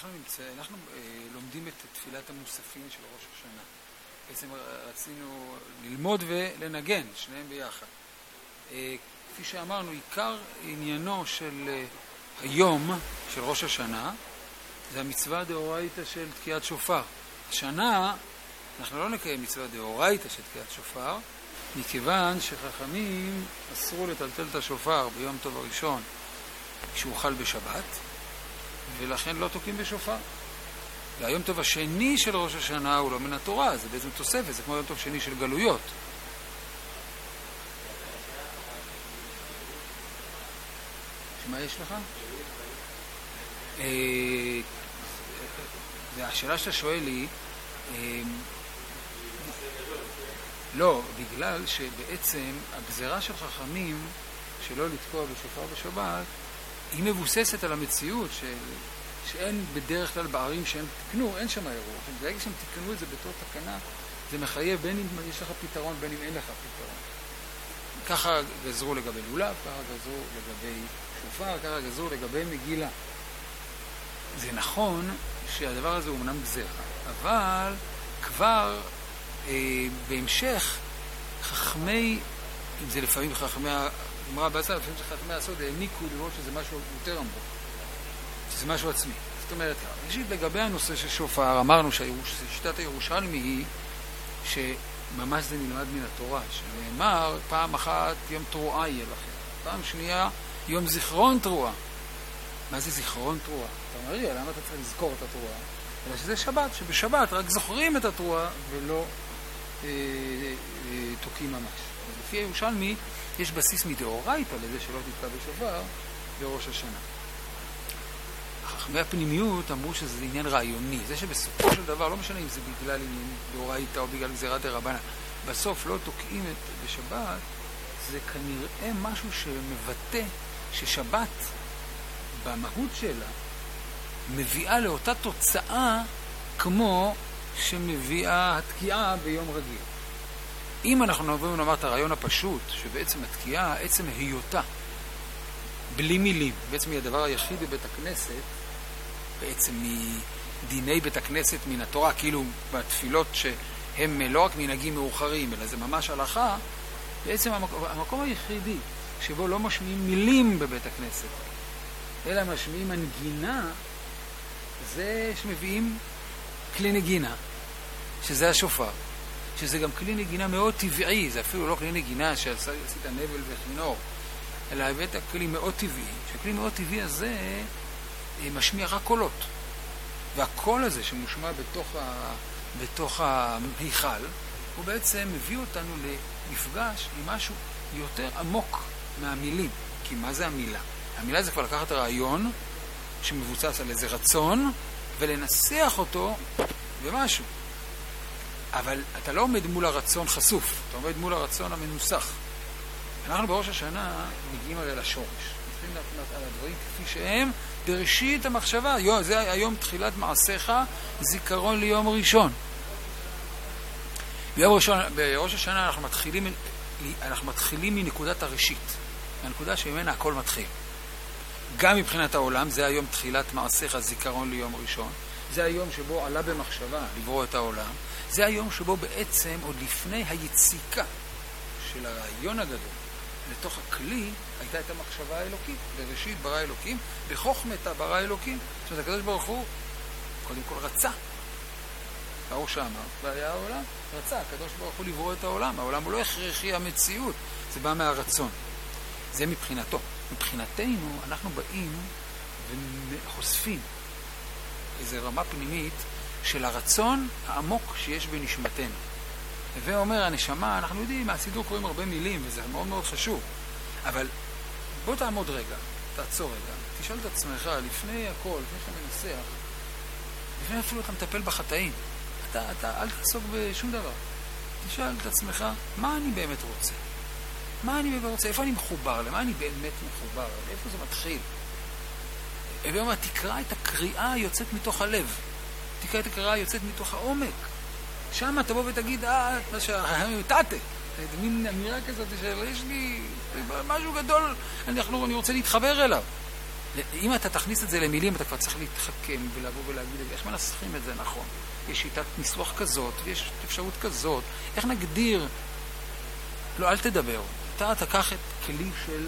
אנחנו לומדים את תפילת המוספים של ראש השנה. בעצם רצינו ללמוד ולנגן, שניהם ביחד. כפי שאמרנו, עיקר עניינו של היום, של ראש השנה, זה המצווה דאורייתא של תקיעת שופר. השנה אנחנו לא נקיים מצווה דאורייתא של תקיעת שופר, מכיוון שחכמים אסרו לטלטל את השופר ביום טוב הראשון כשהוא חל בשבת, ולכן לא תוקעים בשופר. והיום טוב השני של ראש השנה הוא לא מן התורה, זה בעצם תוספת, זה כמו יום טוב שני של גלויות. שמה יש לך? והשאלה שאתה שואל היא, לא, בגלל שבעצם הגזרה של חכמים שלא לתקוע בשופר בשבת היא מבוססת על המציאות שאין בדרך כלל בערים שהם תקנו, אין שם אירוע. ברגע שהם תקנו את זה בתור תקנה, זה מחייב בין אם יש לך פתרון, בין אם אין לך פתרון. ככה גזרו לגבי לולב, ככה גזרו לגבי שופר, ככה גזרו לגבי מגילה. זה נכון שהדבר הזה הוא אמנם גזרה, אבל כבר בהמשך חכמי, אם זה לפעמים חכמי הגמרא בעצם, לפעמים שחכמי הסוד העמיקו לראות שזה משהו יותר עמוק, שזה משהו עצמי. זאת אומרת, ראשית לגבי הנושא של שופר, אמרנו ששיטת הירושלמי היא שממש זה נלמד מן התורה, שנאמר פעם אחת יום תרועה יהיה לכם, פעם שנייה יום זיכרון תרועה. מה זה זיכרון תרועה? אתה אומר לי, למה אתה צריך לזכור את התרועה? אלא שזה שבת, שבשבת רק זוכרים את התרועה ולא תוקים ממש. לפי הירושלמי יש בסיס מדאורייתא לזה שלא תתקע בשופר בראש השנה. חכמי הפנימיות אמרו שזה עניין רעיוני, זה שבסופו של דבר, לא משנה אם זה בגלל עניין דאורייתא או בגלל גזירת דרבנן, בסוף לא תוקעים בשבת, זה כנראה משהו שמבטא ששבת במהות שלה מביאה לאותה תוצאה כמו שמביאה התקיעה ביום רגיל. אם אנחנו נבוא ונאמר את הרעיון הפשוט, שבעצם התקיעה, עצם היותה, בלי מילים, בעצם היא הדבר היחיד בבית הכנסת, בעצם מדיני בית הכנסת מן התורה, כאילו בתפילות שהם לא רק מנהגים מאוחרים, אלא זה ממש הלכה, בעצם המקום היחידי שבו לא משמיעים מילים בבית הכנסת, אלא משמיעים מנגינה, זה שמביאים כלי נגינה, שזה השופר, שזה גם כלי נגינה מאוד טבעי, זה אפילו לא כלי נגינה שעשית נבל וכינור, אלא הבאת כלי מאוד טבעי, שהכלי מאוד טבעי הזה משמיע רק קולות, והקול הזה שמושמע בתוך ההיכל, הוא בעצם מביא אותנו למפגש עם משהו יותר עמוק מהמילים. כי מה זה המילה? המילה זה כבר לקחת רעיון שמבוצע על איזה רצון ולנסח אותו במשהו. אבל אתה לא עומד מול הרצון חשוף, אתה עומד מול הרצון המנוסח. אנחנו בראש השנה מגיעים הרי לשורש. מתחילים על הדברים כפי שהם בראשית המחשבה. זה היום תחילת מעשיך, זיכרון ליום ראשון. בראש השנה אנחנו מתחילים מנקודת הראשית, מהנקודה שממנה הכל מתחיל. גם מבחינת העולם, זה היום תחילת מעשיך, זיכרון ליום ראשון. זה היום שבו עלה במחשבה לברוא את העולם. זה היום שבו בעצם עוד לפני היציקה של הרעיון הגדול לתוך הכלי הייתה את המחשבה האלוקית. בראשית ברא אלוקים, בחוכמתה ברא אלוקים. זאת אומרת, הקדוש ברוך הוא קודם כל רצה. ברור שאמר, והיה העולם, רצה, הקדוש ברוך הוא לברוא את העולם. העולם הוא לא הכרחי המציאות, זה בא מהרצון. זה מבחינתו. מבחינתנו אנחנו באים וחושפים איזו רמה פנימית של הרצון העמוק שיש בנשמתנו. ואומר הנשמה, אנחנו יודעים, מהסידור קוראים הרבה מילים וזה מאוד מאוד חשוב, אבל בוא תעמוד רגע, תעצור רגע, תשאל את עצמך לפני הכל, לפני שאתה מנסח, לפני אפילו אתה מטפל בחטאים, אתה אל תעסוק בשום דבר. תשאל את עצמך, מה אני באמת רוצה? מה אני באמת רוצה? איפה אני מחובר? למה אני באמת מחובר? איפה זה מתחיל? ואומר, תקרא את הקריאה היוצאת מתוך הלב. תקרא את הקריאה היוצאת מתוך העומק. שם תבוא ותגיד, תתה. מין אמירה כזאת שיש לי משהו גדול, אני רוצה להתחבר אליו. אם אתה תכניס את זה למילים, אתה כבר צריך להתחכם ולבוא ולהגיד, איך מנסחים את זה נכון? יש שיטת ניסוח כזאת, ויש אפשרות כזאת. איך נגדיר? לא, אל תדבר. אתה תקח את כלי של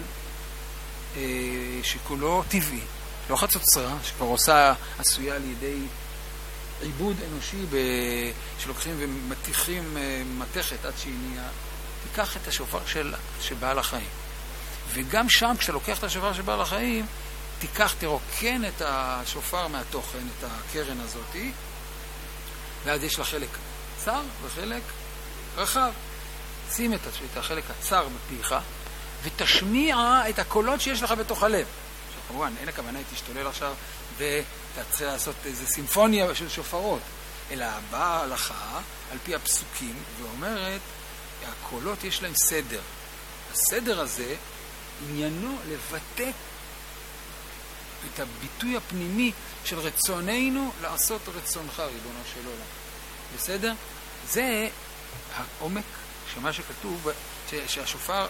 שכולו טבעי. לא חצוצרה, שכבר עשויה על ידי עיבוד אנושי שלוקחים ומתיחים מתכת עד שהיא נהיה. תיקח את השופר של בעל החיים. וגם שם, כשאתה לוקח את השופר של בעל החיים, תרוקן את השופר מהתוכן, את הקרן הזאת, ואז יש לה חלק צר וחלק רחב. שים את החלק הצר בפיך, ותשמיע את הקולות שיש לך בתוך הלב. כמובן, אין הכוונה היא תשתולל עכשיו, ותתחיל לעשות איזו סימפוניה של שופרות, אלא באה ההלכה, על פי הפסוקים, ואומרת, הקולות יש להם סדר. הסדר הזה, עניינו לבטא את הביטוי הפנימי של רצוננו לעשות רצונך, ריבונו של עולם. בסדר? זה העומק שמה שכתוב, שהשופר,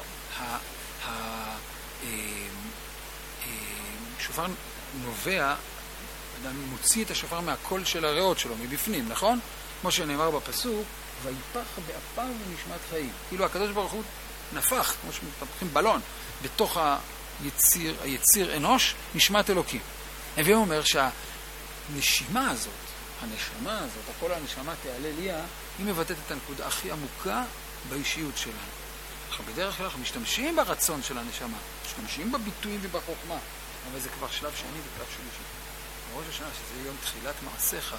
שופר נובע, אדם מוציא את השופר מהקול של הריאות שלו, מבפנים, נכון? כמו שנאמר בפסוק, ויפח באפיו ונשמת חיים. כאילו הקדוש ברוך הוא נפח, כמו שמפחים בלון, בתוך היציר אנוש, נשמת אלוקים. הווה אומר שהנשימה הזאת, הנשמה הזאת, הכל הנשמה תעלה ליה, היא מבטאת את הנקודה הכי עמוקה באישיות שלנו. אנחנו בדרך כלל משתמשים ברצון של הנשמה, משתמשים בביטויים ובחוכמה, אבל זה כבר שלב שני וקלב שלישי. בראש השנה, שזה יום תחילת מעשיך,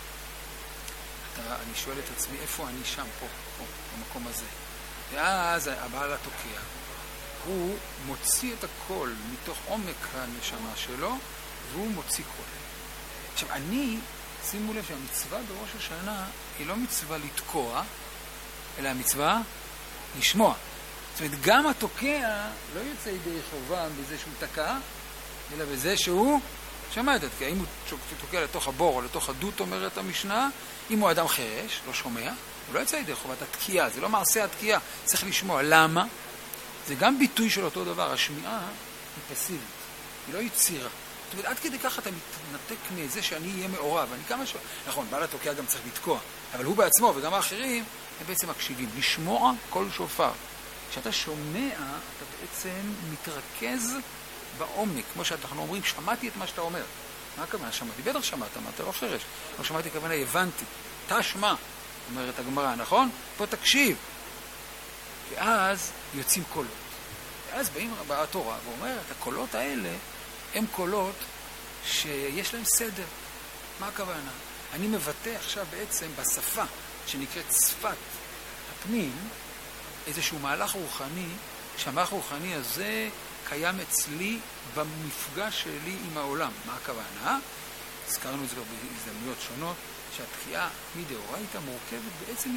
אני שואל את עצמי, איפה אני שם, פה, במקום הזה? ואז הבעל התוקע, הוא מוציא את הקול מתוך עומק הנשמה שלו, והוא מוציא קול. עכשיו, שימו לב שהמצווה בראש השנה היא לא מצווה לתקוע, אלא המצווה לשמוע. זאת אומרת, גם התוקע לא יוצא ידי חובה בזה שהוא תקע, אלא בזה שהוא שמע את התקיעה. אם הוא תוקע לתוך הבור או לתוך הדות, אומרת המשנה, אם הוא אדם חרש, לא שומע, הוא לא יוצא ידי חובת התקיעה, זה לא מעשה התקיעה, צריך לשמוע. למה? זה גם ביטוי של אותו דבר, השמיעה היא פסיבית, היא לא יצירה. זאת אומרת, עד כדי כך אתה מתנתק מזה שאני אהיה מעורב. נכון, בעל התוקע גם צריך לתקוע, אבל הוא בעצמו וגם האחרים, הם בעצם מקשיבים. לשמוע כל שופר. כשאתה שומע, אתה בעצם מתרכז בעומק. כמו שאנחנו אומרים, שמעתי את מה שאתה אומר. מה הכוונה? שמעתי. בטח שמעת, מה אתה לא חרש. לא שמעתי כוונה, הבנתי. תשמע, אומרת הגמרא, נכון? פה תקשיב. ואז יוצאים קולות. ואז באים בתורה ואומרת, הקולות האלה הם קולות שיש להם סדר. מה הכוונה? אני מבטא עכשיו בעצם בשפה שנקראת שפת הפנים איזשהו מהלך רוחני, שהמהלך רוחני הזה קיים אצלי במפגש שלי עם העולם. מה הכוונה? הזכרנו את זה בהזדמנויות שונות, שהתקיעה מדאורייתא מורכבת בעצם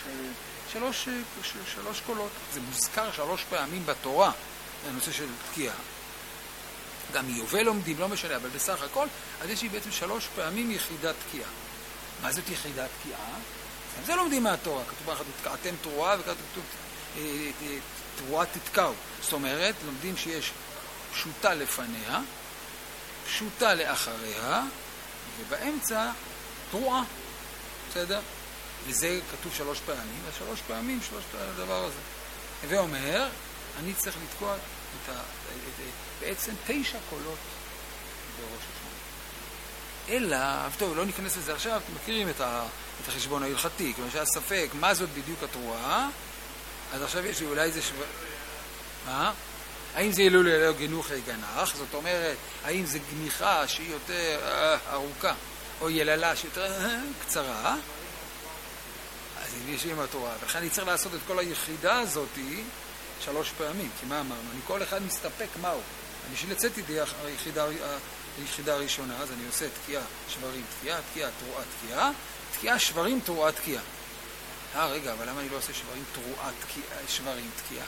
שלוש קולות. זה מוזכר 3 פעמים בתורה, הנושא של תקיעה. גם מיובל לומדים, לא משנה, אבל בסך הכל, אז יש לי בעצם 3 פעמים יחידת תקיעה. מה זאת יחידת תקיעה? זה לומדים מהתורה, כתוב לך, תקעתם תרועה וכתוב תרועה תתקעו. זאת אומרת, לומדים שיש פשוטה לפניה, פשוטה לאחריה, ובאמצע תרועה. בסדר? וזה כתוב 3 פעמים, ו3 פעמים, 3 הדבר הזה. ואומר, אני צריך לתקוע בעצם 9 קולות בראש השנה. אלא, טוב, לא ניכנס לזה עכשיו, אתם מכירים את החשבון ההלכתי, כמו שהיה ספק, מה זאת בדיוק התרועה? אז עכשיו יש לי אולי זה האם זה ילול אלו גנוחי גנח? זאת אומרת, האם זה גניחה שהיא יותר ארוכה, או יללה שהיא יותר קצרה? אז יש לי עם התורה. ולכן אני צריך לעשות את כל היחידה הזאת 3 פעמים. כי מה אמרנו? אני כל אחד מסתפק מהו. בשביל לצאת ידי היחידה הראשונה, אז אני עושה תקיעה, שברים, תקיעה, תקיעה, תרועה, תקיעה, תקיעה, שברים, תרועה, תקיעה. רגע, אבל למה אני לא עושה שברים, תרועה, תקיעה, שברים, תקיעה?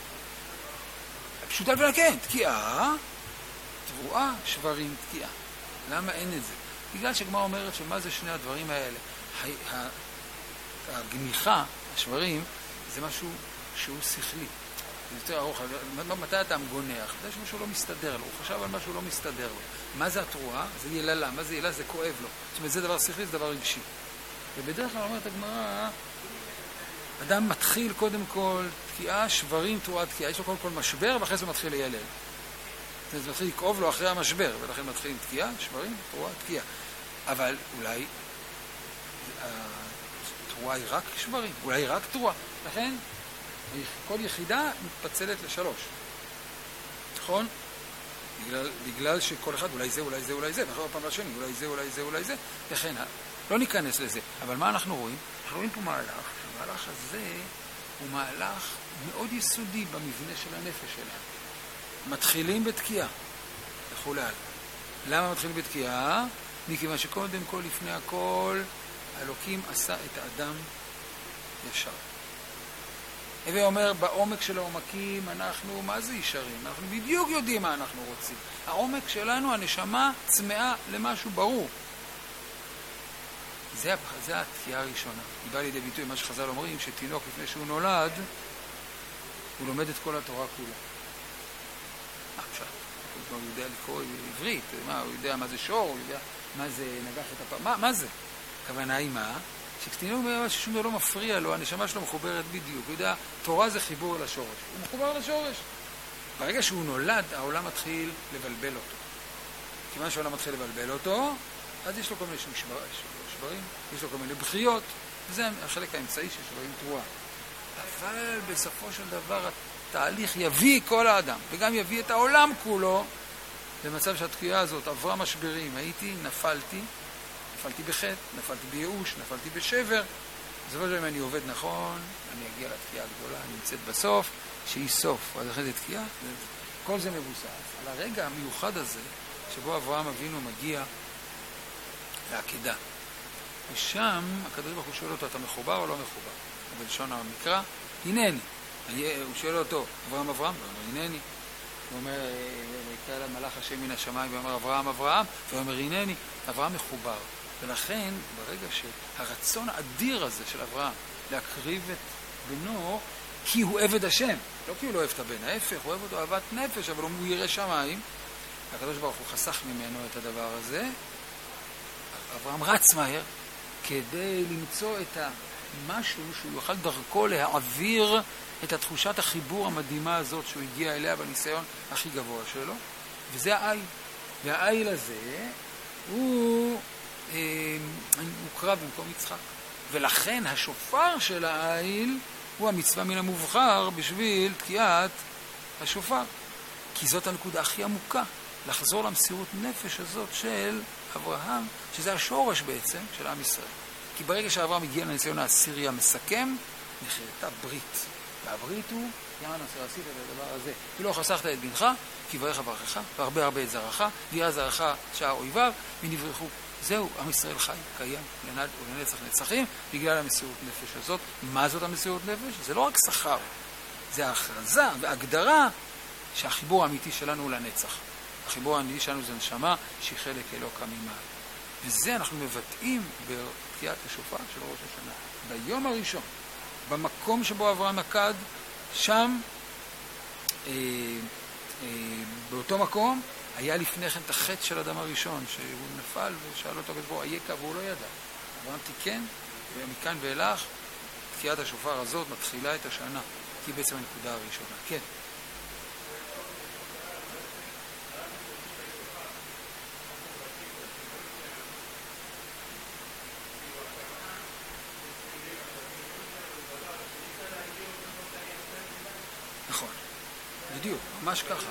פשוט על כן, תקיעה, תרועה, שברים, תקיעה. למה אין את זה? בגלל שגמרא אומרת שמה זה שני הדברים האלה? הגניחה, השברים, זה משהו שהוא שכלי. זה יותר ארוך, מתי אתה מגונח? זה משהו לא מסתדר לו, הוא חשב על משהו לא מסתדר לו. מה זה התרועה? זה יללה, מה זה יללה? זה כואב לו. זאת אומרת, זה דבר שכלי, זה דבר רגשי. ובדרך כלל אומרת הגמרא, אדם מתחיל קודם כל תקיעה, שברים, תרועה, תקיעה. יש לו קודם כל משבר, ואחרי זה מתחיל לילל. זה מתחיל לכאוב לו אחרי המשבר, ולכן מתחיל עם תקיעה, שברים, תרועה, תקיעה. אבל אולי התרועה היא רק שברים, אולי היא רק תרועה. לכן, כל יחידה מתפצלת לשלוש. נכון? בגלל שכל אחד אולי זה, אולי זה, אולי זה, ואחר פעם לשני, אולי זה, אולי זה, אולי זה, וכן, לא ניכנס לזה. אבל מה אנחנו רואים? אנחנו רואים פה מהלך, המהלך הזה הוא מהלך מאוד יסודי במבנה של הנפש שלנו. מתחילים בתקיעה, וכולי. למה מתחילים בתקיעה? מכיוון שקודם כל, לפני הכל, האלוקים עשה את האדם ישר. הווה אומר, בעומק של העומקים אנחנו, מה זה ישרים? אנחנו בדיוק יודעים מה אנחנו רוצים. העומק שלנו, הנשמה, צמאה למשהו ברור. זה התקיעה הראשונה. היא באה לידי ביטוי, מה שחז"ל אומרים, שתינוק לפני שהוא נולד, הוא לומד את כל התורה כולה. עכשיו, הוא יודע לקרוא עברית, הוא יודע מה זה שור, הוא יודע מה זה נגח את הפעם, מה זה? הכוונה היא מה? שתינוק ששום דבר לא מפריע לו, הנשמה שלו מחוברת בדיוק. הוא יודע, תורה זה חיבור לשורש. הוא מחובר לשורש. ברגע שהוא נולד, העולם מתחיל לבלבל אותו. כיוון שהעולם מתחיל לבלבל אותו, אז יש לו כל מיני שברים, יש לו כל מיני בחיות, וזה החלק האמצעי של שברים תרועה. אבל בסופו של דבר התהליך יביא כל האדם, וגם יביא את העולם כולו, למצב שהתקיעה הזאת עברה משברים. נפלתי בחטא, נפלתי בייאוש, נפלתי בשבר. בסופו של דבר, אם אני עובד נכון, אני אגיע לתקיעה הגדולה, אני נמצאת בסוף, שהיא סוף. אז אחרי זה תקיעה, כל זה מבוסס על הרגע המיוחד הזה, שבו אברהם אבינו מגיע לעקדה. ושם הקדוש ברוך הוא שואל אותו, אתה מחובר או לא מחובר? בלשון המקרא, הנני. הוא שואל אותו, אברהם, הוא אומר, הנני. הוא אומר, יקרא לה מלאך השם מן השמיים, ואומר, אברהם, והוא אומר, הנני. אברהם מחובר. ולכן, ברגע שהרצון האדיר הזה של אברהם להקריב את בנו, כי הוא עבד השם, לא כי הוא לא אוהב את הבן, ההפך, הוא אוהב אותו אהבת נפש, אבל הוא ירא שמיים, הקדוש ברוך הוא חסך ממנו את הדבר הזה. אברהם רץ מהר כדי למצוא את המשהו שהוא יוכל דרכו להעביר את התחושת החיבור המדהימה הזאת שהוא הגיע אליה בניסיון הכי גבוה שלו, וזה העיל. והעיל הזה הוא קרב במקום יצחק. ולכן השופר של העיל הוא המצווה מן המובחר בשביל תקיעת השופר. כי זאת הנקודה הכי עמוקה, לחזור למסירות נפש הזאת של אברהם, שזה השורש בעצם של עם ישראל. כי ברגע שאברהם הגיע לניסיון העשירי המסכם, נחרטה ברית. והברית הוא, יען אשר עשית את הדבר הזה, כי לא חסכת את בנך, כי ברך ברכך, והרבה הרבה את זרעך, וירא זרעך שער אויביו, ונברחו. זהו, עם ישראל חי, קיים, לנד ולנצח נצחים, בגלל המסירות נפש הזאת. מה זאת המסירות נפש? זה לא רק שכר, זה ההכרזה והגדרה שהחיבור האמיתי שלנו הוא לנצח. החיבור האמיתי שלנו זה נשמה שהיא חלק אלוקא ממעל. וזה אנחנו מבטאים בתקיעת השופר של ראש השנה. ביום הראשון, במקום שבו אברהם עקד, שם, באותו מקום, היה לפני כן את החטא של אדם הראשון, שהוא נפל ושאל אותו בו אייכה, והוא לא ידע. אברהם תיקן, ומכאן ואילך, תקיעת השופר הזאת מתחילה את השנה, כי היא בעצם הנקודה הראשונה. כן. נכון, בדיוק, ממש ככה.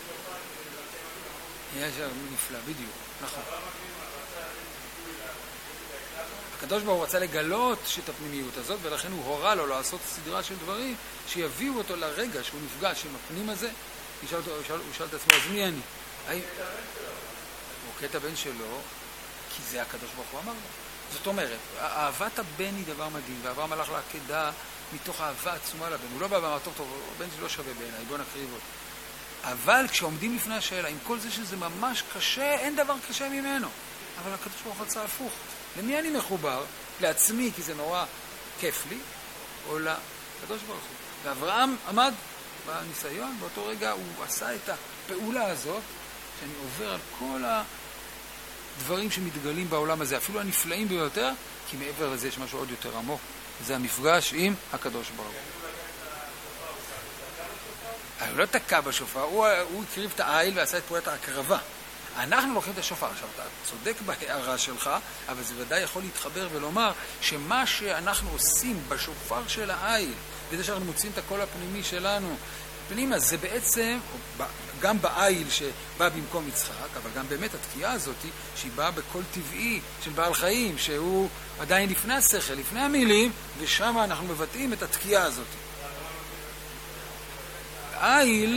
היה שם נפלא, בדיוק, נכון. הקדוש ברוך הוא רצה לגלות את הפנימיות הזאת, ולכן הוא הורה לו לעשות סדרה של דברים שיביאו אותו לרגע שהוא נפגש עם הפנים הזה. הוא שאל את עצמו, אז מי אני? הוא הוכה את הבן שלו, כי זה הקדוש ברוך הוא אמר לו. זאת אומרת, אהבת הבן היא דבר מדהים, ואברהם הלך לעקדה מתוך אהבה עצומה לבן. הוא לא בא ואמר, טוב, הבן שלי לא שווה בעיניי, בוא נקריב אותו. אבל כשעומדים לפני השאלה, עם כל זה שזה ממש קשה, אין דבר קשה ממנו. אבל הקדוש ברוך הוא רצה הפוך. למי אני מחובר? לעצמי, כי זה נורא כיף לי, או לקדוש ברוך הוא. ואברהם עמד בניסיון, באותו רגע הוא עשה את הפעולה הזאת, שאני עובר על כל הדברים שמתגלים בעולם הזה, אפילו הנפלאים ביותר, כי מעבר לזה יש משהו עוד יותר עמוק, זה המפגש עם הקדוש ברוך הוא. הוא לא תקע בשופר, הוא הקריב את העיל ועשה את פעולת ההקרבה. אנחנו לוקחים את השופר. עכשיו, אתה צודק בהערה שלך, אבל זה ודאי יכול להתחבר ולומר שמה שאנחנו עושים בשופר של העיל, וזה שאנחנו מוצאים את הקול הפנימי שלנו, פנימה, זה בעצם, גם בעיל שבא במקום יצחק, אבל גם באמת התקיעה הזאת, שהיא באה בקול טבעי של בעל חיים, שהוא עדיין לפני השכל, לפני המילים, ושם אנחנו מבטאים את התקיעה הזאת. העיל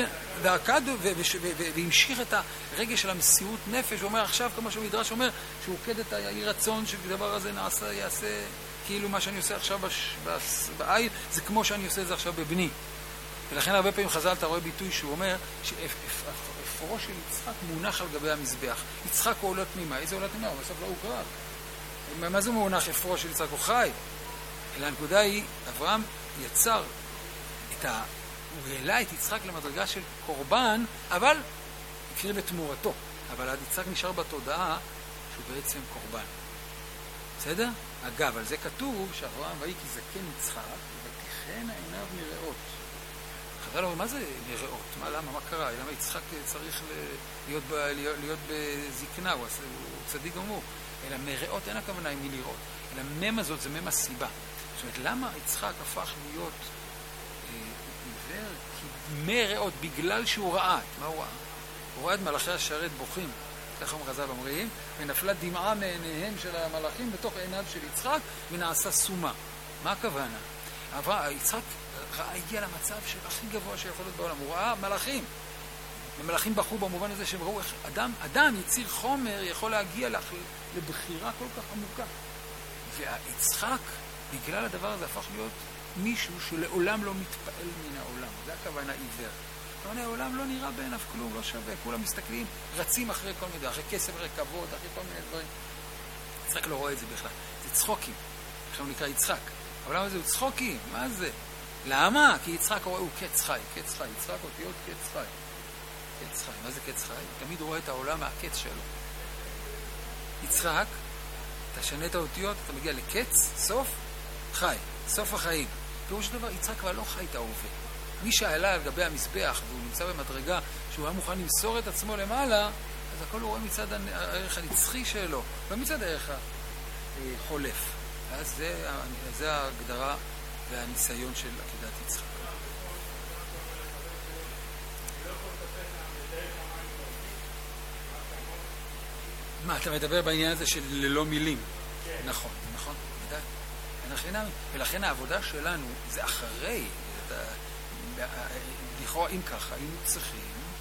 והמשיך את הרגש של המסירות נפש, הוא אומר עכשיו, כמו שהמדרש אומר, שהוא עוקד את היהי רצון שדבר הזה יעשה, כאילו מה שאני עושה עכשיו בעיל, זה כמו שאני עושה את זה עכשיו בבני. ולכן הרבה פעמים חז"ל אתה רואה ביטוי שהוא אומר שאפרו של יצחק מונח על גבי המזבח. יצחק הוא עולה תמימה. איזה עולה תמימה? בסוף לא הוקרב. מה זה מונח אפרו של יצחק? הוא חי. אלא הנקודה היא, אברהם יצר הוא העלה את יצחק למדרגה של קורבן, אבל הקריב את תמורתו. אבל עד יצחק נשאר בתודעה שהוא בעצם קורבן. בסדר? אגב, על זה כתוב שאברהם ויהי כי זקן יצחק, ותיכנה עיניו מראות. חז"ל אומר, מה זה מראות? למה? מה קרה? למה יצחק צריך להיות בזקנה? הוא צדיק גמור. אלא מראות אין הכוונה עם מי לראות. אלא מם הזאת זה מם הסיבה. זאת אומרת, למה יצחק הפך להיות עיוור? כי מראות, בגלל שהוא ראה. מה הוא ראה? הוא ראה את מלאכי השרת בוכים. ככה חז"ל אומרים, ונפלה דמעה מעיניהם של המלאכים בתוך עיניו של יצחק, ונעשה סומה. מה הכוונה? יצחק הגיע למצב של הכי גבוה שיכול להיות בעולם. הוא ראה מלאכים. ומלאכים בחרו במובן הזה שהם ראו איך אדם יציר חומר יכול להגיע לבחירה כל כך עמוקה. ויצחק, בגלל הדבר הזה, הפך להיות מישהו שלעולם לא מתפעל מן העולם. זה הכוונה עיוור. הכוונה העולם לא נראה בעיניו כלום, לא שווה. כולם מסתכלים, רצים אחרי כל מיני, אחרי כסף, אחרי כבוד, אחרי כל מיני דברים. יצחק לא רואה את זה בכלל. זה צחוקים. עכשיו נקרא יצחק. העולם הזה הוא צחוקים. מה זה? למה? כי יצחק הוא קץ חי, קץ חי. יצחק אותיות קץ חי. קץ חי. מה זה קץ חי? תמיד הוא רואה את העולם מהקץ שלו. יצחק, אתה שנה את האותיות, אתה מגיע לקץ, סוף, חי. סוף החיים. פירוש דבר, יצחק כבר לא חי את ההווה. מי שעלה על גבי המזבח והוא נמצא במדרגה שהוא היה מוכן למסור את עצמו למעלה, אז הכל הוא רואה מצד הערך הנצחי שלו, לא מצד הערך החולף. אז זה ההגדרה והניסיון של עקידת יצחק. מה, אתה מדבר בעניין הזה של ללא מילים? נכון, נכון. ולכן העבודה שלנו זה אחרי, לכאורה אם ככה, היינו צריכים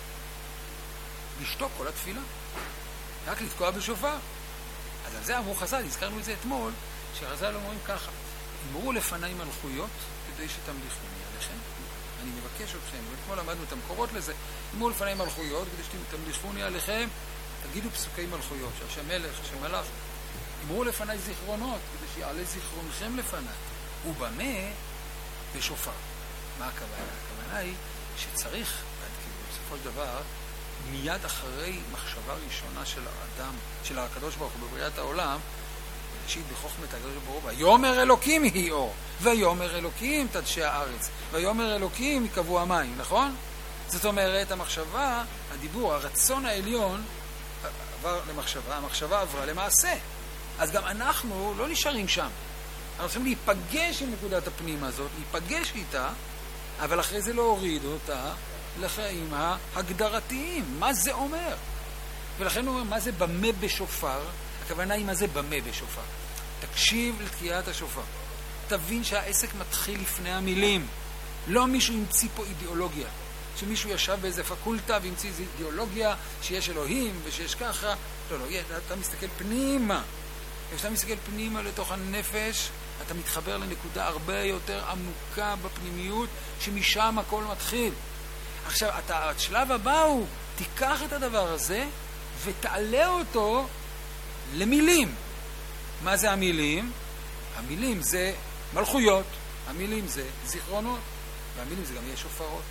לשתוק כל התפילה, רק לתקוע בשופר. אז על זה אמרו חז"ל, הזכרנו את זה אתמול, שחז"ל אומרים ככה, אמרו לפניי מלכויות כדי שתמליכוני עליכם. אני מבקש אתכם, ואתמול למדנו את המקורות לזה, אמרו לפניי מלכויות כדי שתמליכוני עליכם, תגידו פסוקי מלכויות, שהשם מלך, השם מלך. אמרו לפניי זיכרונות, כדי שיעלה זיכרונכם לפניי. ובמה? בשופר. מה הכוונה? הכוונה היא שצריך, בסופו של דבר, מיד אחרי מחשבה ראשונה של האדם, של הקדוש ברוך הוא בבריאת העולם, ראשית בחוכמת הקדוש ברוך הוא, ויאמר אלוקים יהי אור, ויאמר אלוקים תדשי הארץ, ויאמר אלוקים יקבעו המים, נכון? זאת אומרת, המחשבה, הדיבור, הרצון העליון עבר למחשבה, המחשבה עברה למעשה. אז גם אנחנו לא נשארים שם. אנחנו צריכים להיפגש עם נקודת הפנים הזאת, להיפגש איתה, אבל אחרי זה להוריד אותה לחיים ההגדרתיים. מה זה אומר? ולכן הוא אומר, מה זה במה בשופר? הכוונה היא מה זה במה בשופר. תקשיב לתקיעת השופר. תבין שהעסק מתחיל לפני המילים. לא מישהו ימציא פה אידיאולוגיה. שמישהו ישב באיזה פקולטה והמציא איזו אידיאולוגיה שיש אלוהים ושיש ככה. לא, לא, אתה מסתכל פנימה. כשאתה מסתכל פנימה לתוך הנפש, אתה מתחבר לנקודה הרבה יותר עמוקה בפנימיות, שמשם הכל מתחיל. עכשיו, השלב הבא הוא, תיקח את הדבר הזה ותעלה אותו למילים. מה זה המילים? המילים זה מלכויות, המילים זה זיכרונות, והמילים זה גם יהיה שופרות.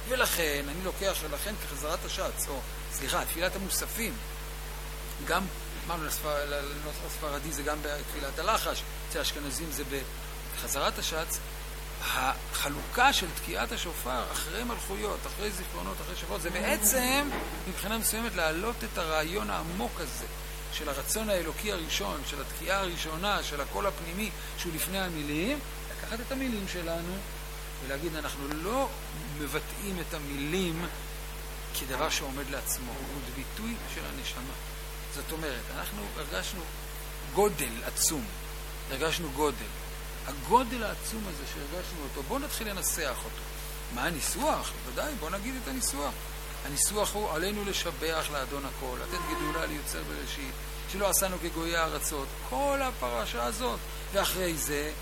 ולכן אני לוקח שלכן כחזרת השץ, או סליחה, תפילת המוספים, גם, אמרנו לנוסח הספרדי זה גם בתפילת הלחש, אצל האשכנזים זה בחזרת השץ, החלוקה של תקיעת השופר אחרי מלכויות, אחרי זיכרונות, אחרי שבועות, זה בעצם מבחינה מסוימת להעלות את הרעיון העמוק הזה של הרצון האלוקי הראשון, של התקיעה הראשונה, של הקול הפנימי שהוא לפני המילים, לקחת את המילים שלנו ולהגיד, אנחנו לא מבטאים את המילים כדבר שעומד לעצמו, הוא ביטוי של הנשמה. זאת אומרת, אנחנו הרגשנו גודל עצום, הרגשנו גודל. הגודל העצום הזה שהרגשנו אותו, בואו נתחיל לנסח אותו. מה הניסוח? בוודאי, בואו נגיד את הניסוח. הניסוח הוא עלינו לשבח לאדון הכל, לתת גדולה ליוצר בראשית, שלא עשינו כגויי הארצות, כל הפרשה הזאת. ואחרי זה,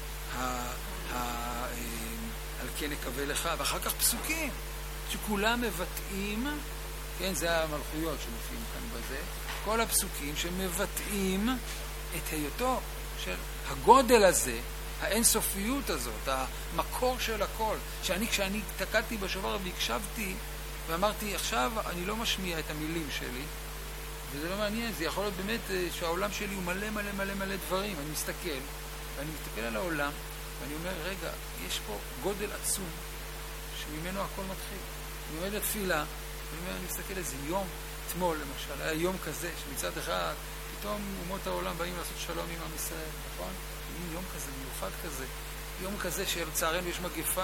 על כן נקווה לך, ואחר כך פסוקים, שכולם מבטאים, כן, זה המלכויות שמופיעים כאן בזה, כל הפסוקים שמבטאים את היותו של הגודל הזה, האינסופיות הזאת, המקור של הכל, כשאני תקעתי בשופר והקשבתי ואמרתי, עכשיו אני לא משמיע את המילים שלי, וזה לא מעניין, זה יכול להיות באמת שהעולם שלי הוא מלא מלא מלא מלא דברים, אני מסתכל, ואני מסתכל על העולם, ואני אומר, רגע, יש פה גודל עצום, שממנו הכל מתחיל. אני עומד לתפילה, אני מסתכל איזה יום, אתמול למשל, היה יום כזה, שמצד אחד, פתאום אומות העולם באים לעשות שלום עם עם ישראל, נכון? יום כזה, מיוחד כזה, יום כזה שלצערנו יש מגפה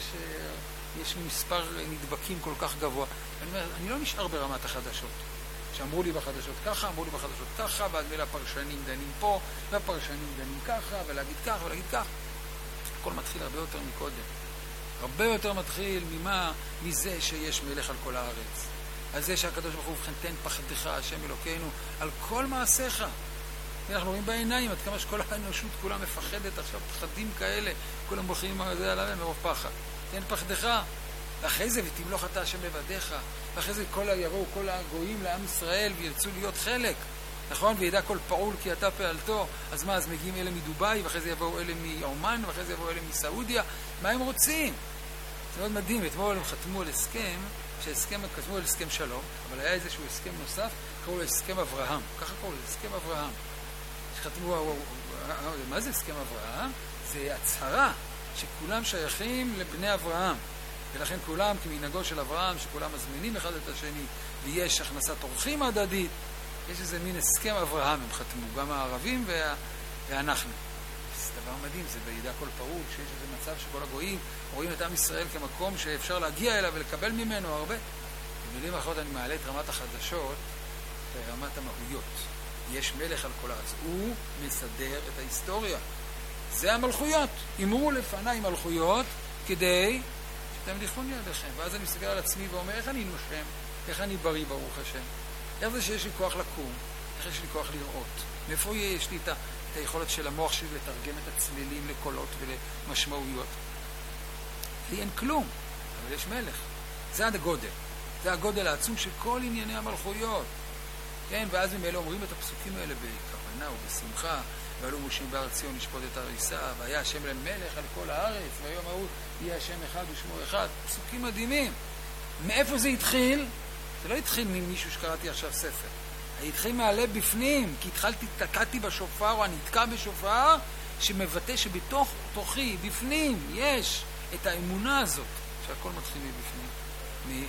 ויש מספר נדבקים כל כך גבוה. אני אומר, אני לא נשאר ברמת החדשות. שאמרו לי בחדשות ככה, אמרו לי בחדשות ככה, ואז מילה הפרשנים דנים פה, והפרשנים דנים ככה, ולהגיד ככה, ולהגיד ככה. הכל מתחיל הרבה יותר מקודם. הרבה יותר מתחיל מזה שיש מלך על כל הארץ. על זה שהקדוש ברוך הוא ובכן תן פחדך, השם אלוקינו, על כל מעשיך. אנחנו רואים בעיניים עד כמה שכל האנושות כולה מפחדת עכשיו, פחדים כאלה, כולם בוחרים מה זה עליהם מרוב פחד. תן פחדך, ואחרי זה ותמלוך אתה השם לבדיך, ואחרי זה יבואו כל הגויים לעם ישראל וירצו להיות חלק, נכון? וידע כל פעול כי אתה פעלתו. אז מה, אז מגיעים אלה מדובאי, ואחרי זה יבואו אלה מאומן, ואחרי זה יבואו אלה מסעודיה. מה הם רוצים? זה מאוד מדהים, אתמול הם חתמו על הסכם, חתמו על הסכם שלום, אבל היה איזשהו הסכם נוסף, קראו לו הסכם אברהם, ככה קראו לו, הסכם אברהם. שחתמו, מה זה הסכם אברהם? זה הצהרה שכולם שייכים לבני אברהם, ולכן כולם כמנהגו של אברהם, שכולם מזמינים אחד את השני, ויש הכנסת אורחים הדדית, יש איזה מין הסכם אברהם, הם חתמו, גם הערבים ואנחנו. זה דבר מדהים, זה בידע כל פעול, שיש איזה מצב שכל הגויים רואים את עם ישראל כמקום שאפשר להגיע אליו ולקבל ממנו הרבה. במילים אחרות אני מעלה את רמת החדשות ורמת המהויות. יש מלך על כל הארץ, הוא מסדר את ההיסטוריה. זה המלכויות. אמרו לפניי מלכויות כדי שתמליכו ידיכם. ואז אני מסתכל על עצמי ואומר, איך אני נושם? איך אני בריא ברוך השם? איך זה שיש לי כוח לקום? איך יש לי כוח לראות? מאיפה יש לי את היכולת של המוח שלי לתרגם את הצלילים לקולות ולמשמעויות? לי אין כלום, אבל יש מלך. זה הגודל. זה הגודל העצום של כל ענייני המלכויות. כן, ואז ממילא אומרים את הפסוקים האלה בכוונה ובשמחה, ועלו מושים בהר ציון לשפוט את הריסה, והיה השם למלך על כל הארץ, והיום ההוא יהיה השם אחד ושמו אחד. פסוקים מדהימים. מאיפה זה התחיל? זה לא התחיל ממישהו שקראתי עכשיו ספר. זה התחיל מהלב בפנים, כי תקעתי בשופר, או אני נתקע בשופר, שמבטא שבתוך תוכי, בפנים, יש את האמונה הזאת, שהכל מתחיל מבפנים,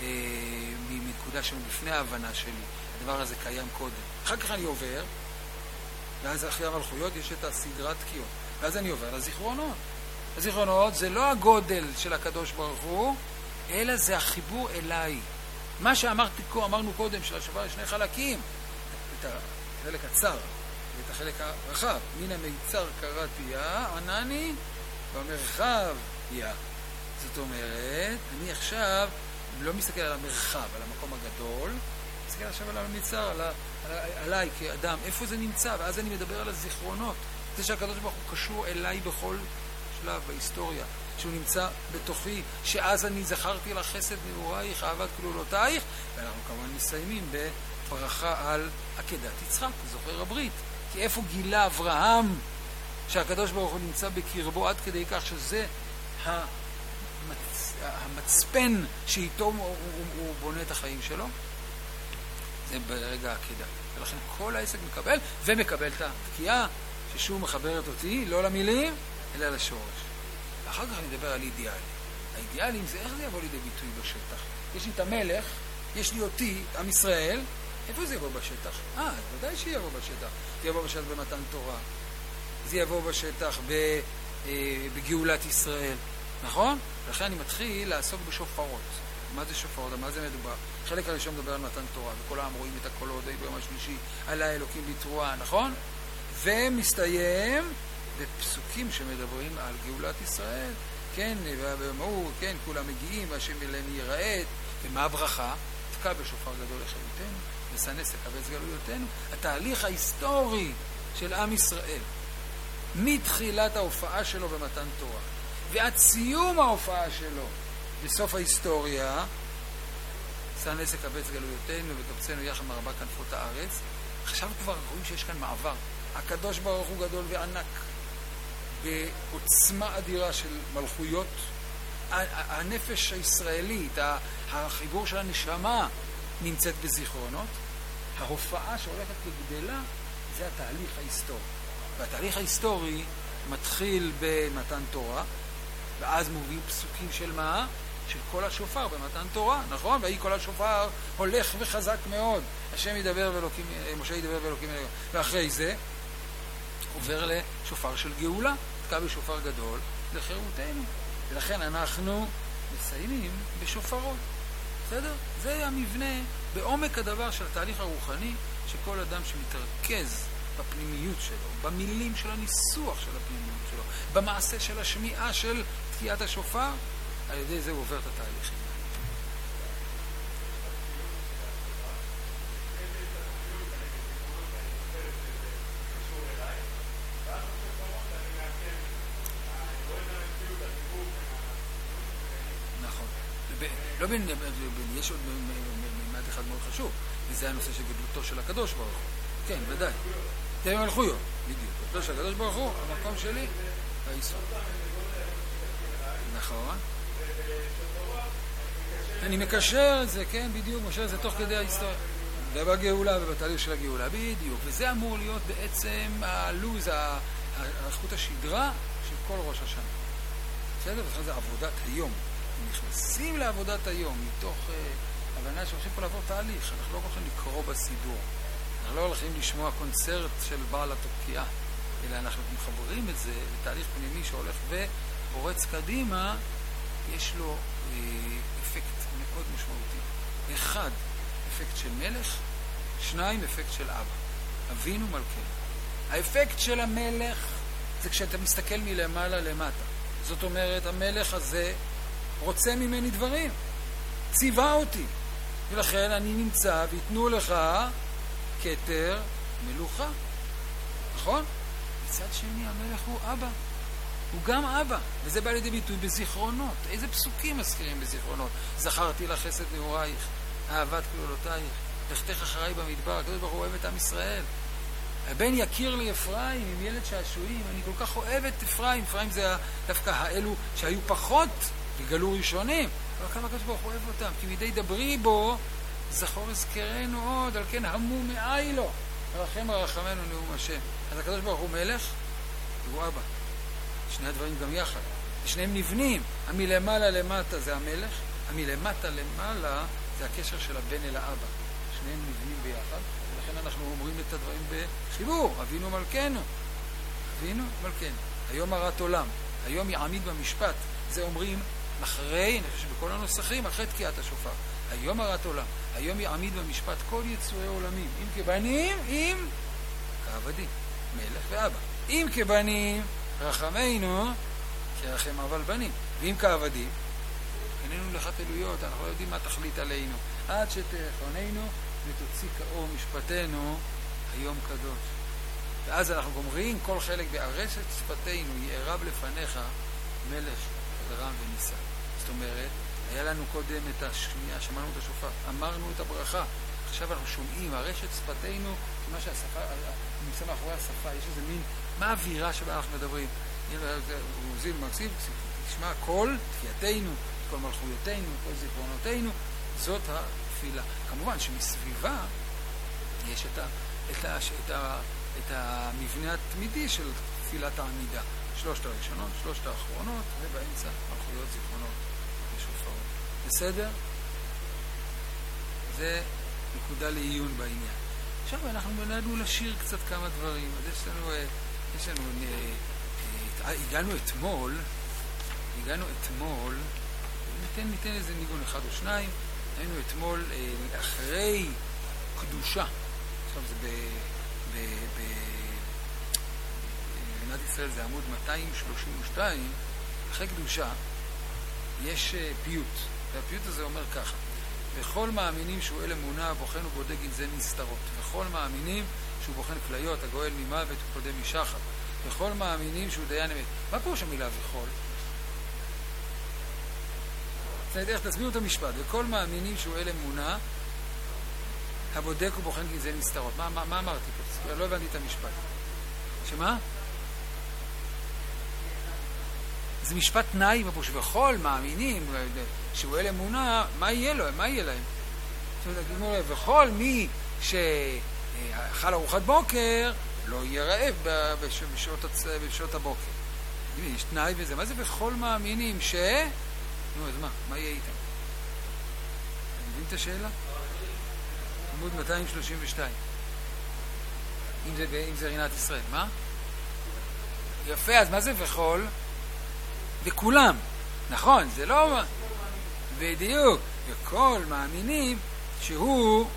מנקודה שמבפני ההבנה שלי. הדבר הזה קיים קודם. אחר כך אני עובר, ואז אחרי המלכויות יש את הסדרת תקיעות. ואז אני עובר לזיכרונות. הזיכרונות זה לא הגודל של הקדוש ברוך הוא, אלא זה החיבור אליי. מה אמרנו קודם, של השופר יש שני חלקים, את החלק הצר ואת החלק הרחב. מן המיצר קראתי יה, ענני, במרחב יה. זאת אומרת, אני עכשיו לא מסתכל על המרחב, על המקום הגדול, מסתכל עכשיו על המיצר, עליי כאדם, איפה זה נמצא, ואז אני מדבר על הזיכרונות. זה שהקדוש ברוך הוא קשור אליי בכל שלב בהיסטוריה, שהוא נמצא בתוכי, שאז אני זכרתי לך חסד נעורייך, אהבת כלולותייך, ואנחנו כמובן מסיימים בברכה על עקדת יצחק, זוכר הברית. כי איפה גילה אברהם שהקדוש ברוך הוא נמצא בקרבו עד כדי כך שזה המצפן שאיתו הוא בונה את החיים שלו, זה ברגע העקידה. ולכן כל העסק מקבל, ומקבל את התקיעה, ששוב מחברת אותי, לא למילים, אלא לשורש. ואחר כך אני מדבר על אידיאלים. האידיאלים זה איך זה יבוא לידי ביטוי בשטח. יש לי את המלך, יש לי אותי, עם ישראל, איפה זה יבוא בשטח? ודאי שיבוא בשטח. זה יבוא בשטח במתן תורה. זה יבוא בשטח בגאולת ישראל. נכון? לכן אני מתחיל לעסוק בשופרות. מה זה שופרות? מה זה מדובר? חלק הראשון מדבר על מתן תורה, וכל העם רואים את הקולות, ביום השלישי, עלה אלוקים בתרועה, נכון? ומסתיים בפסוקים שמדברים על גאולת ישראל. כן, ואמרו, כן, כולם מגיעים, והשם אליהם ייראה, ומה הברכה? תקע בשופר גדול לחיותנו, וסנס לקבץ גלויותינו. התהליך ההיסטורי של עם ישראל, מתחילת ההופעה שלו במתן תורה, ועד סיום ההופעה שלו בסוף ההיסטוריה, סנס לקבץ גלויותינו וקבצנו יחד מארבע כנפות הארץ. עכשיו כבר רואים שיש כאן מעבר. הקדוש ברוך הוא גדול וענק, בעוצמה אדירה של מלכויות. הנפש הישראלית, החיבור של הנשמה נמצאת בזיכרונות. ההופעה שהולכת לגדלה זה התהליך ההיסטורי. והתהליך ההיסטורי מתחיל במתן תורה, ואז מוביל פסוקים של מה? של כל השופר במתן תורה, נכון? והיא כל השופר הולך וחזק מאוד. השם ידבר ואלוקים, משה ידבר ואלוקים, ואחרי זה עובר לשופר של גאולה, תקע בשופר גדול לחירותנו. ולכן אנחנו מסיימים בשופרות. בסדר? זה המבנה בעומק הדבר של התהליך הרוחני, שכל אדם שמתרכז בפנימיות שלו, במילים של הניסוח של הפנימיות שלו, במעשה של השמיעה של תקיעת השופר, על ידי זה הוא עובר את התהליכים. נכון. יש עוד מימד אחד מאוד חשוב, וזה הנושא של גדלותו של הקדוש ברוך הוא. כן, ודאי. זה מלכויות, בדיוק. גדלותו של הקדוש ברוך הוא, המקום שלי, והאיסור. נכון. אני מקשר את זה, כן, בדיוק, מקשר את זה תוך כדי ההיסטוריה. ובגאולה ובתהליך של הגאולה, בדיוק. וזה אמור להיות בעצם הלוז, החוט השדרה של כל ראש השנה. בסדר? ובכן זה עבודת היום. נכנסים לעבודת היום מתוך הבנה שהולכים פה לעבור תהליך. אנחנו לא הולכים לקרוא בסידור. אנחנו לא הולכים לשמוע קונצרט של בעל התוקיעה, אלא אנחנו מחברים את זה לתהליך פנימי שהולך ופורץ קדימה. יש לו אפקט מאוד משמעותי. אחד, אפקט של מלך, שניים, אפקט של אבא. אבינו מלכנו. האפקט של המלך זה כשאתה מסתכל מלמעלה למטה. זאת אומרת, המלך הזה רוצה ממני דברים. ציווה אותי. ולכן אני נמצא ויתנו לך כתר מלוכה. נכון? מצד שני, המלך הוא אבא. הוא גם אבא, וזה בא לידי ביטוי בזיכרונות. איזה פסוקים מזכירים בזיכרונות? זכרתי לך חסד נעורייך, אהבת כלולותייך, לכתך אחריי במדבר. הקדוש ברוך הוא אוהב את עם ישראל. הבן יכיר לי אפרים עם ילד שעשועים. אני כל כך אוהב את אפרים. אפרים זה דווקא האלו שהיו פחות וגלו ראשונים. אבל כמה הקדוש ברוך הוא אוהב אותם, כי מדי דברי בו זכור אזכרנו עוד, על כן המו מאי לו, רחם רחמנו נאום השם. אז הקדוש ברוך הוא מלך והוא אבא. שני הדברים גם יחד. שניהם נבנים. המלמעלה למטה זה המלך, המלמטה למעלה זה הקשר של הבן אל האבא. שניהם נבנים ביחד, ולכן אנחנו אומרים את הדברים בחיבור. אבינו מלכנו. אבינו מלכנו. היום הרת עולם. היום יעמיד במשפט. זה אומרים אחרי, אני חושב שבכל הנוסחים, אחרי תקיעת השופר. היום הרת עולם. היום יעמיד במשפט כל יצורי עולמים. אם כבנים, אם כעבדים. מלך ואבא. אם כבנים, רחמנו, כרחם אבל בנים. ואם כעבדים, עינינו לחתלויות, אנחנו לא יודעים מה תחליט עלינו. עד שתחוננו ותוציא כאור משפטנו היום קדוש. ואז אנחנו גומרים כל חלק בארשת שפתנו, יערב לפניך מלך ורם וניסה. זאת אומרת, היה לנו קודם את השמיעה, שמענו את השופר, אמרנו את הברכה. עכשיו אנחנו שומעים, ארשת שפתנו, מה שהשפה, נמצא מאחורי השפה, יש איזה מין, מה האווירה שבה אנחנו מדברים? זיל מקסיב, תשמע כל תפייתנו, כל מלכויותינו, כל זיכרונותינו, זאת התפילה. כמובן שמסביבה יש את המבנה התמידי של תפילת העמידה. 3 הראשונות, 3 האחרונות, ובאמצע מלכויות, זיכרונות ושופרות. בסדר? זה נקודה לעיון בעניין. עכשיו אנחנו נדענו לשיר קצת כמה דברים. אז יש לנו הגענו אתמול, ניתן איזה ניגון 1 או 2, היינו אתמול אחרי קדושה. עכשיו זה במדינת ישראל זה עמוד 232, אחרי קדושה יש פיוט, והפיוט הזה אומר ככה: וכל מאמינים שהוא אל אמונה, בוחן ובודק גנזי נסתרות. וכל מאמינים שהוא בוחן כליות, הגואל ממוות ופודה משחר. וכל מאמינים שהוא דיין אמת. מה פירוש המילה וכל? תסבירו את המשפט. וכל מאמינים שהוא אל אמונה, הבודק ובוחן גנזי נסתרות. מה אמרתי פה? לא הבנתי את המשפט. שמה? זה משפט תנאי, וכל מאמינים שהוא אל אמונה, מה יהיה להם? וכל מי שאכל ארוחת בוקר לא יהיה רעב בשעות הבוקר. יש תנאי וזה. מה זה וכל מאמינים נו, אז מה יהיה איתם? אתם מבינים את השאלה? עמוד 232. אם זה רינת ישראל. מה? יפה, אז מה זה וכל? וכולם. נכון, זה לא... בדיוק. וכל מאמינים שהוא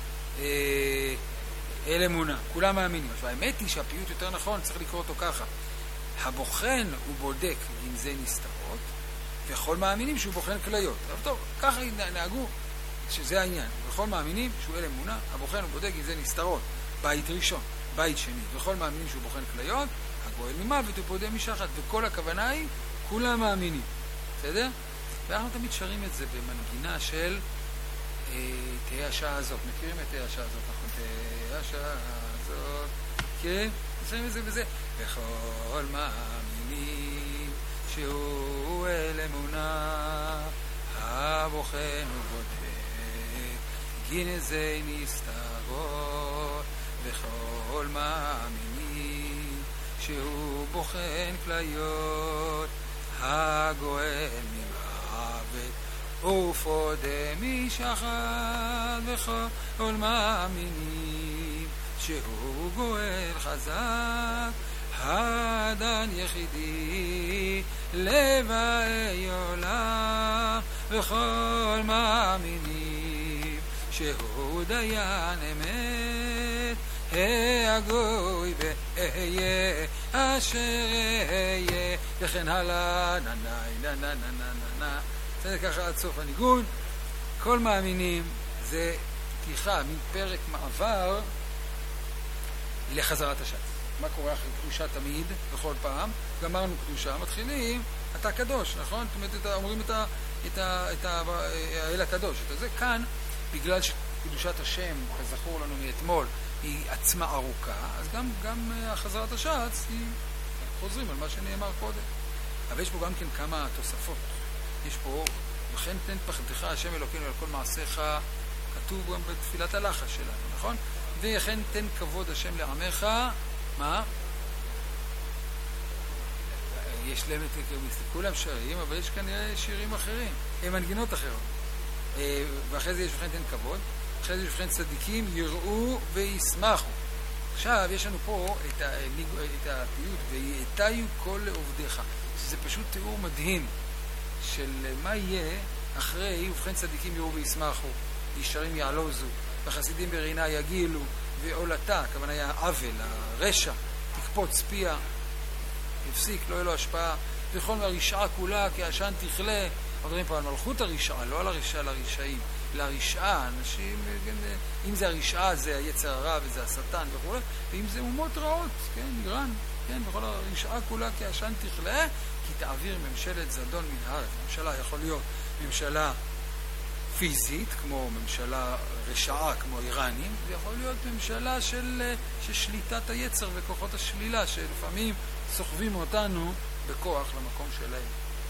אל אמונה. כולם מאמינים. עכשיו, האמת היא שהפיוט יותר נכון, צריך לקרוא אותו ככה. הבוחן הוא בודק גנזי נסתרות, וכל מאמינים שהוא בוחן כליות. אבל טוב, ככה נהגו שזה העניין. וכל מאמינים שהוא אל אמונה, הבוחן הוא בודק גנזי נסתרות. בית ראשון, בית שני. וכל מאמינים שהוא בוחן כליות, הגואל ממוות ופודה משחת. וכל הכוונה היא, כולם מאמינים. בסדר? ואנחנו תמיד שרים את זה במנגינה של תהי השעה הזאת. מכירים את תהי השעה הזאת? נכון, תהי השעה הזאת. כן? שרים את זה בזה. וכל מאמינים שהוא אל אמונה, הבוחן ובודק גנזי נסתרות. וכל מאמינים שהוא בוחן כליות, הגואל ממוות ופודה משחת. וכל מאמינים שהוא גואל חזק, הדן יחידי לבאי עולם. וכל מאמינים שהוא דיין אמת, הגוי ואהיה אשר אהיה, וכן הלאה. נא זה ככה עד סוף הניגון. כל מאמינים זה פתיחה, מין פרק מעבר לחזרת הש"ץ. מה קורה אחרי קדושה תמיד, בכל פעם? גמרנו קדושה, מתחילים, אתה קדוש, נכון? זאת אומרת, אומרים את האל הקדוש. זה כאן, בגלל שקדושת השם, כזכור לנו מאתמול, היא עצמה ארוכה, אז גם החזרת הש"ץ היא חוזרים על מה שנאמר קודם. אבל יש פה גם כן כמה תוספות. יש פה, וכן תן פחדך השם אלוקינו על כל מעשיך, כתוב גם בתפילת הלחש שלנו, נכון? וכן תן כבוד השם לעמך, מה? יש להם את כולם שרים, אבל יש כנראה שירים אחרים, הם מנגינות אחרות. ואחרי זה יש וכן תן כבוד, אחרי זה יש וכן צדיקים יראו וישמחו. עכשיו יש לנו פה את הפיוט, ויעתיו כל לעובדיך, שזה פשוט תיאור מדהים של מה יהיה אחרי ובכן צדיקים יראו וישמחו, ישרים יעלוזו, וחסידים ברינה יגילו, ועולתה, הכוונה היה עוול, הרשע, תקפוץ פיה, יפסיק, לא יהיה לו השפעה, וכל מהרשעה כולה כעשן תכלה. מדברים פה על מלכות הרשעה, לא על הרשעה לרשעים, לרשעה, אנשים, אם זה הרשעה זה היצר הרע וזה השטן וכו', ואם זה אומות רעות, כן, איראן, כן, בכל הרשעה כולה כעשן תכלה, כי תעביר ממשלת זדון מן הארץ. ממשלה יכול להיות ממשלה פיזית, כמו ממשלה רשעה, כמו איראנים, זה יכול להיות ממשלה של שליטת היצר וכוחות השלילה, שלפעמים סוחבים אותנו בכוח למקום שלהם.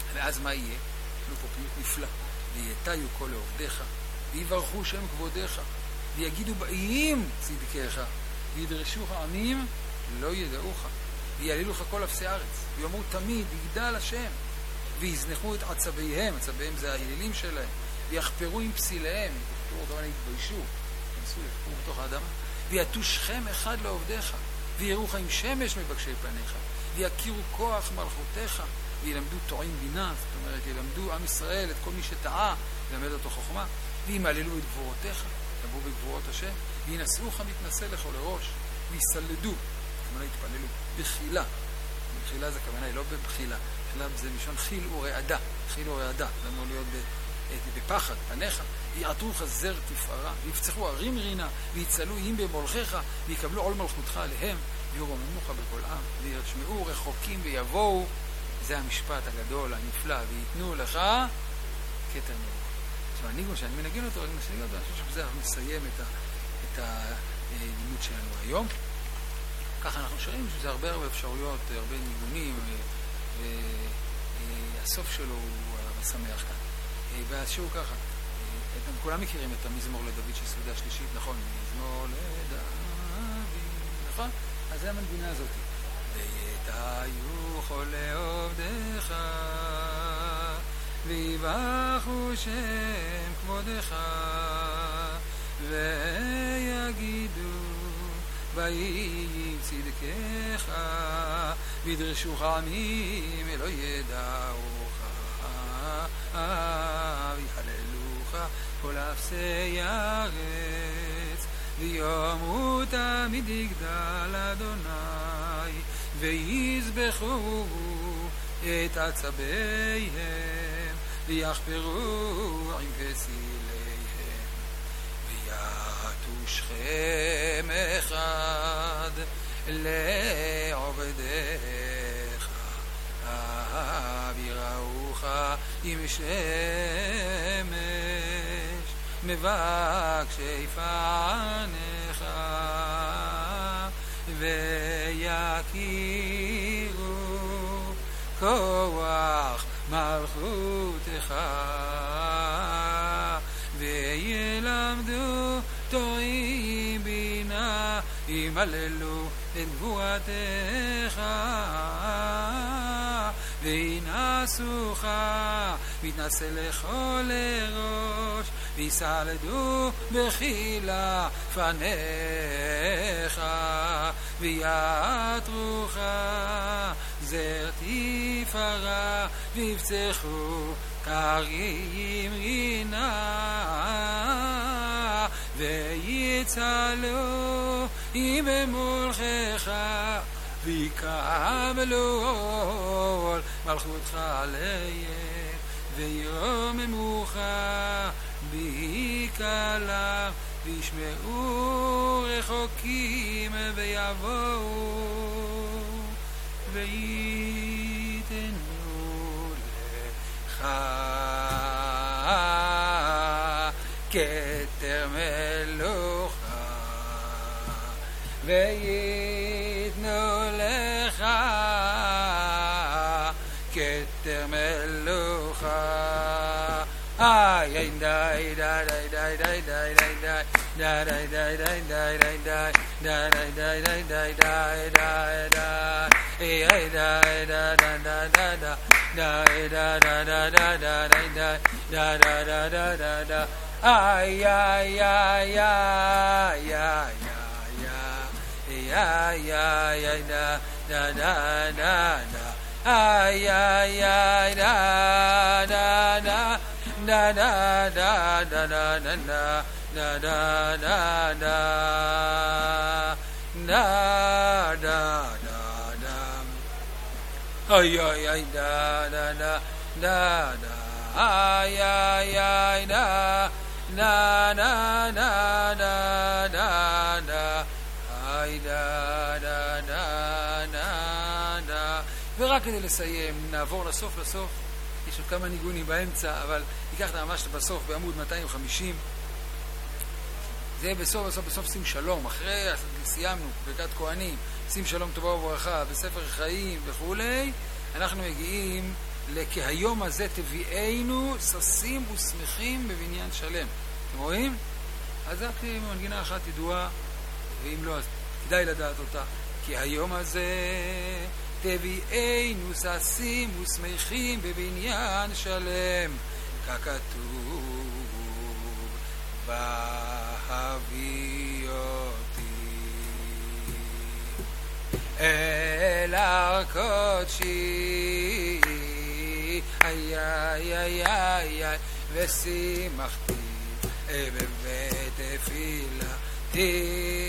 ואז מה יהיה? יש לנו פה פיוט נפלא. ויתיו כל לעובדיך, ויברכו שם כבודיך, ויגידו באיים צדקך, וידרשוך עמים לא ידעוך, ויעלילוך כל אפסי ארץ, ויאמרו תמיד יגדל השם, ויזנחו את עצביהם, עצביהם זה האלילים שלהם, ויחפרו עם פסיליהם, יתביישו, ינסו יחפרו בתוך האדמה, ויעטו שכם אחד לעובדיך, ויראוך עם שמש מבקשי פניך, ויכירו כוח מלכותך, וילמדו טועים בינה, זאת אומרת, ילמדו עם ישראל, את כל מי שטעה, ילמד אותו חוכמה, וימללו את גבורותיך, יבואו בגבורות השם, וינשאוך מתנשא לכל לראש, ויסלדו, כמובן יתפללו, בחילה. בחילה זה כמובן, לא בבחילה, בחילה זה משון חיל ורעדה, חיל ורעדה, זה אמור להיות בפחד, פניך, ויעטוך זר תפארה, ויפצחו ערים רינה, ויצלו איים במולכך, ויקבלו עול מלכותך עליהם, וירוממוך בכל עם, וישמעו רחוקים ויבואו, זה המשפט הגדול, הנפלא, ויתנו לך כתר מרוח. עכשיו, הניגון שאני מנגן אותו, אני חושב שבזה אנחנו נסיים את הלימוד שלנו היום. ככה אנחנו שרים שזה הרבה אפשרויות, הרבה ניגונים, והסוף שלו הוא משמח כאן. והשיר הוא ככה, אתם כולם מכירים את המזמור לדוד של סעודה שלישית, נכון? מזמור לדוד, נכון? אז זה המנגינה הזאת. ויתיו כל לעובדיך, ויברכו שם כבודך, ויגידו באיים צדקך, וידרשוך עמים לא ידעוך, ויחללוך כל אפסי ארץ, ויאמרו תמיד יגדל אדוני, ויזבחו את עצביהם, ויחפרו עם פסיליהם, ויעטו שכם אחד לעובדיך, ויראוך עם שמש מבקשי פניך, ויכירו כוח מלכותך, וילמדו טועים בינה, ימללו את גבורתך, וינשאוך מתנשא לכל לראש, ויסלדו בחילה פניך, ויעטרוך זר תפארה, ויפצחו קרים רינה, ויצלו עם במולכך, ויקבלו עול מלכותך עליהם, וירוממוך בקלם, וישמעו רחוקים ויבואו, ויתנו לך כתר מלוכה, ויתנו לך כתר מלוכה. די די די די די די די די די די די ורק כדי לסיים, נעבור לסוף. יש עוד כמה ניגונים באמצע, אבל ניקח את ממש בסוף, בעמוד 250. זה בסוף שים שלום, אחרי סיימנו, ברכת כהנים, שים שלום טובה וברכה, בספר חיים וכולי, אנחנו מגיעים כי היום הזה תביאנו ששים ושמחים בבניין שלם. אתם רואים? אז רק מנגינה אחת ידועה, ואם לא, אז כדאי לדעת אותה. כי היום הזה תביאנו ששים ושמחים בבניין שלם, ככתוב בהביא אותי אל הר קודשי, איי איי איי איי איי, ושימחתי בבית תפילתי,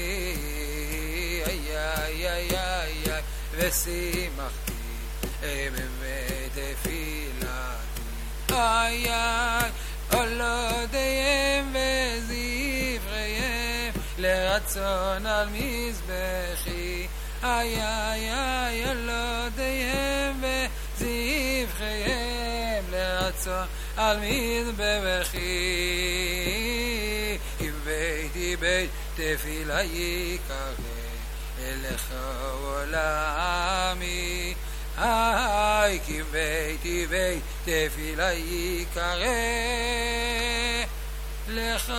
איי איי איי איי איי, ושימחתי בבית תפילתי, איי איי עולותיהם וזבריהם לרצון על מזבחי, איי איי איי עולותיהם וזבחיהם לרצון על מזבחי, ביתי בית תפילה יקרא אליך עולמי, איי כי ביתי בית תפילה יקרא לך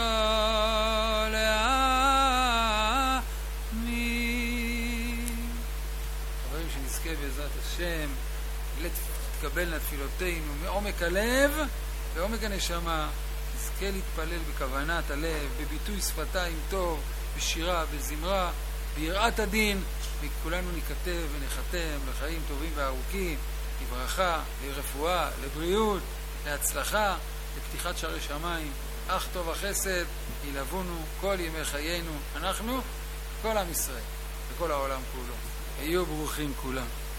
לעמי. חברים, שנזכה בעזרת השם תקבלנה תפילותינו מעומק הלב ועומק הנשמה, נזכה להתפלל בכוונת הלב, בביטוי שפתיים טוב, בשירה, בזמרה, ביראת הדין, וכולנו ניכתב ונחתם לחיים טובים וארוכים, לברכה, לרפואה, לבריאות, להצלחה, לפתיחת שערי שמיים. אך טוב החסד ילוונה כל ימי חיינו, אנחנו, כל עם ישראל וכל העולם כולו. היו ברוכים כולם.